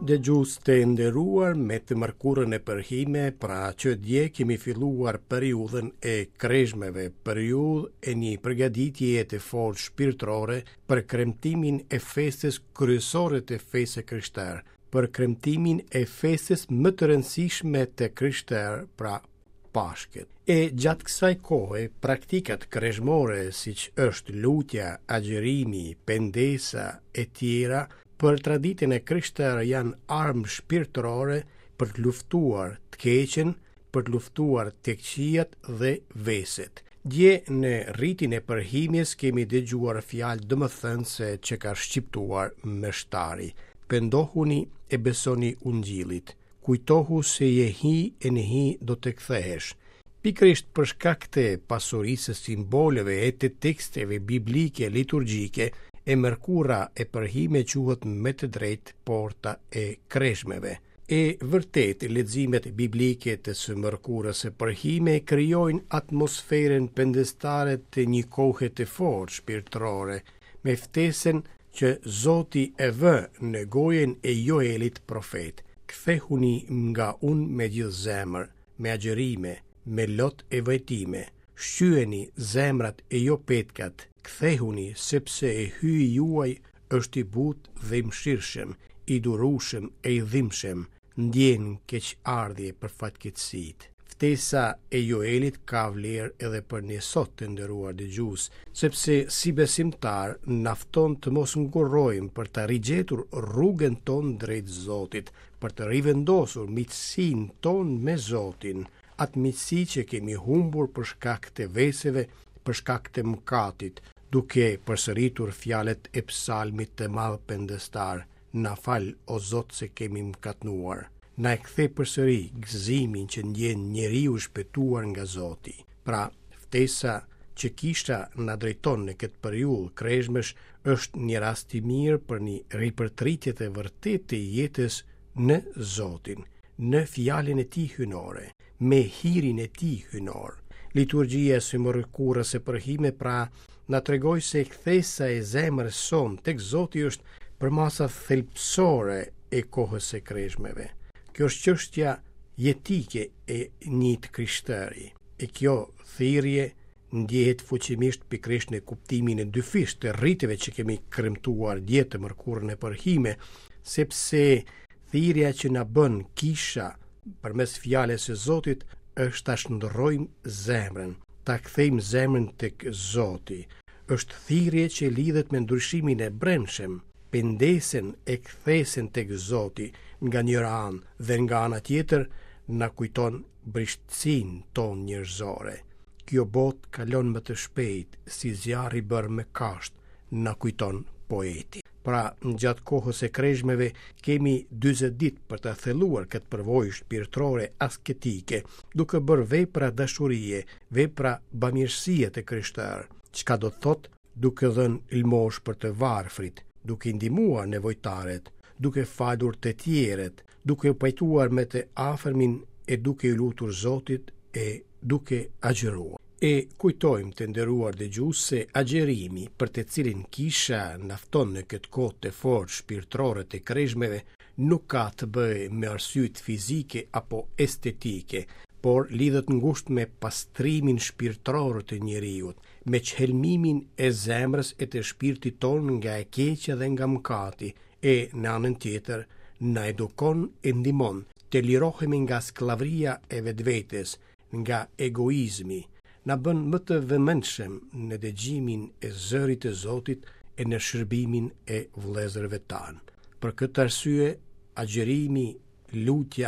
Dëgjues të nderuar, me të mërkurën e përhime, pra që dje kemi filluar periudhën e kreshmeve, periudhë e një përgatitje të fortë shpirtërore për kremtimin e festës kryesore të fesë krishterë, për kremtimin e festës më të rëndësishme të krishterë, pra Pashkët. E gjatë kësaj kohe, praktikat kreshmore siç është lutja, agjerimi, pendesa e tjera për traditën e krishterë janë armë shpirtërore për të luftuar të keqen, për të luftuar të këqijat dhe veset. Dje në rritin e përhimjes kemi dëgjuar fjalë domethënëse që ka shqiptuar meshtari. Pendohuni e besoni Ungjillit. Kujtohu se je hi e në hi do të kthehesh. Pikërisht për shkak të pasurisë së simboleve e të teksteve biblike liturgjike, e mërkura e përhime quhet me të drejtë porta e kreshmeve. E vërtet, leximet biblike të së mërkurës e përhime krijojnë atmosferën pendestare të një kohe të fortë shpirtërore, me ftesën që Zoti e vë në gojen e Joelit profet. Kthehuni nga unë me gjithë zemër, me agjerime, me lot e vajtime, shqyeni zemrat e jo petkat, kthehuni sepse e hyji juaj është i butë dhe i mëshirshëm, i durueshëm e i dhimbshëm, ndjen keqardhje për fatkeqësitë. Ftesa e Joelit ka vlerë edhe për ne sot të nderuar dëgjues, sepse si besimtar nafton të mos ngurrojmë për të rigjetur rrugën tonë drejt Zotit, për të rivendosur miqësinë tonë me Zotin, atë miqësi që kemi humbur për shkak të veseve, për shkak të mëkatit, duke përsëritur fjalët e psalmit të madh pendestar: na fal o Zot se kemi mëkatnuar. Na e kthe përsëri gëzimin që ndjen njeriu shpëtuar nga Zoti. Pra, ftesa që kisha na drejton në këtë periudhë kreshmesh është një rast i mirë për një ripërtritje të vërtetë të jetës në Zotin, në fjalën e tij hyjnore, me hirin e tij hyjnor. Liturgjia së mërkurës së përhime pra na tregoj se kthesa e zemrës son tek Zoti është përmasa thelbësore e kohës së kreshmeve. Kjo është çështja jetike e një krishteri. E kjo thirrje ndjehet fuqimisht pikërisht në kuptimin e dyfisht të rriteve që kemi kremtuar dje të mërkurën e përhime, sepse thirrja që na bën kisha përmes fjalës së Zotit është ta shndërrojmë zemrën, ta kthejmë zemrën tek Zoti. Është thirrje që lidhet me ndryshimin e brendshëm, pendesen e kthesen tek Zoti nga njëra anë dhe nga ana tjetër na kujton brishtësinë tonë njerëzore. Kjo botë kalon më të shpejt si zjarri bërë me kasht, na kujton poeti. Pra, në gjatë kohës e kreshmeve kemi 40 ditë për të thelluar këtë përvojë shpirtërore asketike, duke bërë vepra dashurie, vepra bamirësie të krishterë, çka do të thotë duke dhënë ilmosh për të varfrit, duke ndihmuar nevojtaret, duke falur të tjerët, duke pajtuar me të afërmin e duke i lutur Zotit e duke agjëruar. E kujtojmë të nderuar dëgjues se agjerimi për të cilin kisha nafton në këtë kohë të fortë shpirtërore të kreshmeve nuk ka të bëjë me arsyet fizike apo estetike, por lidhet ngushtë me pastrimin shpirtëror të njeriut, me çhelmimin e zemrës e të shpirtit ton nga e keqja dhe nga mëkati, e në anën tjetër na edukon e ndihmon të lirohemi nga skllavëria e vetvetes, nga egoizmi, na bën më të vëmendshëm në dëgjimin e zërit të Zotit e në shërbimin e vëllezërve tanë. Për këtë arsye, agjerimi, lutja,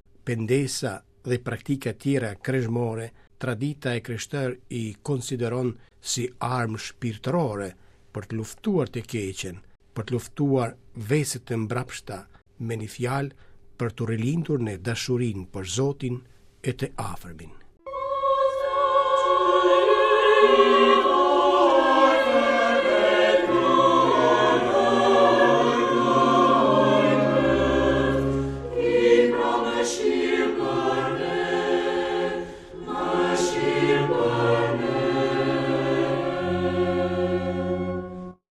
pendesa dhe praktika tjera kreshmore, tradita e krishterë i konsideron si armë shpirtërore për të luftuar të keqen, për të luftuar veset të mbrapshta, me një fjalë për të rilindur në dashurinë për Zotin e të afërmin.